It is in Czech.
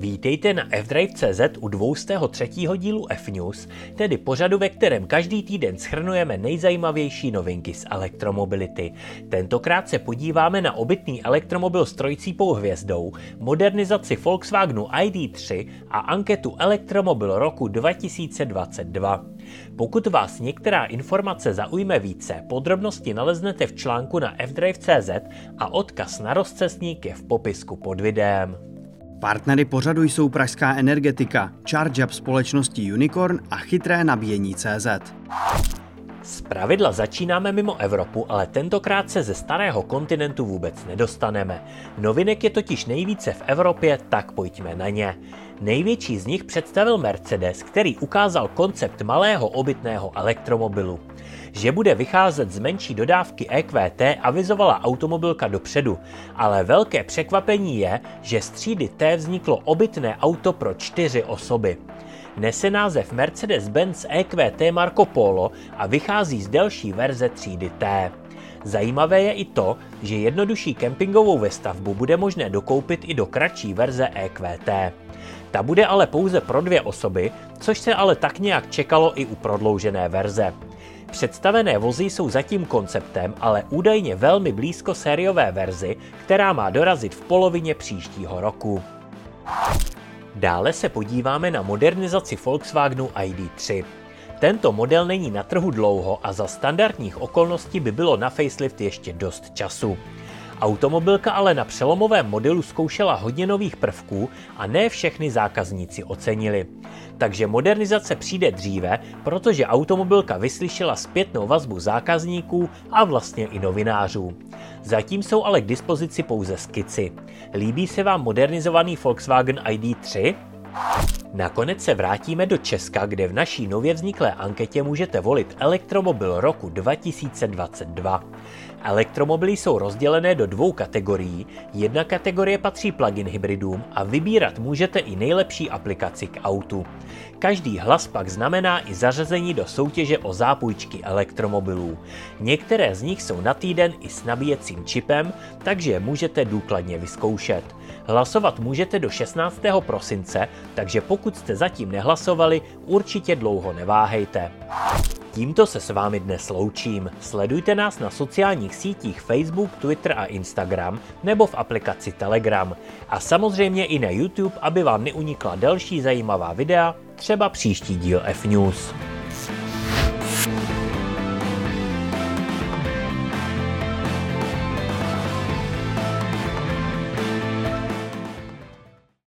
Vítejte na fdrive.cz u 203. dílu F-News, tedy pořadu, ve kterém každý týden shrnujeme nejzajímavější novinky z elektromobility. Tentokrát se podíváme na obytný elektromobil s trojcípou hvězdou, modernizaci Volkswagenu ID3 a anketu Elektromobil roku 2022. Pokud vás některá informace zaujme více, podrobnosti naleznete v článku na fdrive.cz a odkaz na rozcestník je v popisku pod videem. Partnery pořadu jsou pražská Energetika, ChargeUp společnosti Unicorn a chytré nabíjení.cz. Zpravidla začínáme mimo Evropu, ale tentokrát se ze starého kontinentu vůbec nedostaneme. Novinek je totiž nejvíce v Evropě, tak pojďme na ně. Největší z nich představil Mercedes, který ukázal koncept malého obytného elektromobilu. Že bude vycházet z menší dodávky EQT, avizovala automobilka dopředu, ale velké překvapení je, že z třídy T vzniklo obytné auto pro 4 osoby. Nese název Mercedes-Benz EQT Marco Polo a vychází z delší verze třídy T. Zajímavé je i to, že jednodušší kempingovou vestavbu bude možné dokoupit i do kratší verze EQT. Ta bude ale pouze pro 2 osoby, což se ale tak nějak čekalo i u prodloužené verze. Představené vozy jsou zatím konceptem, ale údajně velmi blízko sériové verzi, která má dorazit v polovině příštího roku. Dále se podíváme na modernizaci Volkswagenu ID3. Tento model není na trhu dlouho a za standardních okolností by bylo na facelift ještě dost času. Automobilka ale na přelomovém modelu zkoušela hodně nových prvků a ne všechny zákazníci ocenili. Takže modernizace přijde dříve, protože automobilka vyslyšela zpětnou vazbu zákazníků a vlastně i novinářů. Zatím jsou ale k dispozici pouze skici. Líbí se vám modernizovaný Volkswagen ID3? Nakonec se vrátíme do Česka, kde v naší nově vzniklé anketě můžete volit elektromobil roku 2022. Elektromobily jsou rozdělené do 2 kategorií. Jedna kategorie patří plug-in hybridům a vybírat můžete i nejlepší aplikaci k autu. Každý hlas pak znamená i zařazení do soutěže o zápůjčky elektromobilů. Některé z nich jsou na týden i s nabíjecím čipem, takže je můžete důkladně vyzkoušet. Hlasovat můžete do 16. prosince, takže pokud jste zatím nehlasovali, určitě dlouho neváhejte. Tímto se s vámi dnes loučím. Sledujte nás na sociálních sítích Facebook, Twitter a Instagram nebo v aplikaci Telegram. A samozřejmě i na YouTube, aby vám neunikla další zajímavá videa, třeba příští díl F-News.